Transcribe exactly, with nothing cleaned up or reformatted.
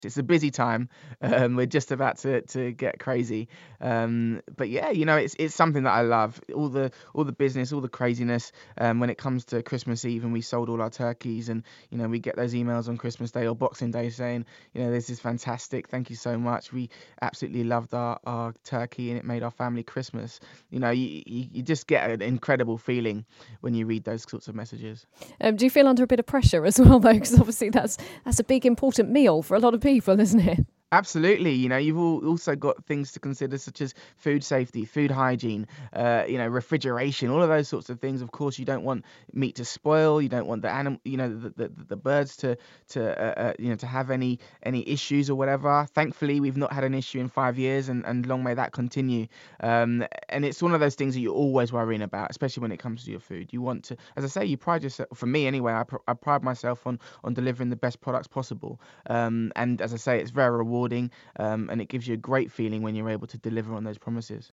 It's a busy time. Um, we're just about to to get crazy. Um, but yeah, you know, it's it's something that I love. All the all the business, all the craziness. Um, when it comes to Christmas Eve and we sold all our turkeys, and you know, we get those emails on Christmas Day or Boxing Day saying, you know, this is fantastic. Thank you so much. We absolutely loved our our turkey and it made our family Christmas. You know, you you, you just get an incredible feeling when you read those sorts of messages. Um, do you feel under a bit of pressure as well, though? Because obviously that's that's a big important meal for a lot of people, isn't it? Absolutely. You know, you've all also got things to consider, such as food safety, food hygiene, uh, you know, refrigeration, all of those sorts of things. Of course, you don't want meat to spoil. You don't want the animal, you know, the the, the birds to to uh, uh, you know to have any any issues or whatever. Thankfully, we've not had an issue in five years, and, and long may that continue. Um, and it's one of those things that you're always worrying about, especially when it comes to your food. You want to, as I say, you pride yourself. For me, anyway, I, pr- I pride myself on on delivering the best products possible. Um, and as I say, it's very rewarding, um, and it gives you a great feeling when you're able to deliver on those promises.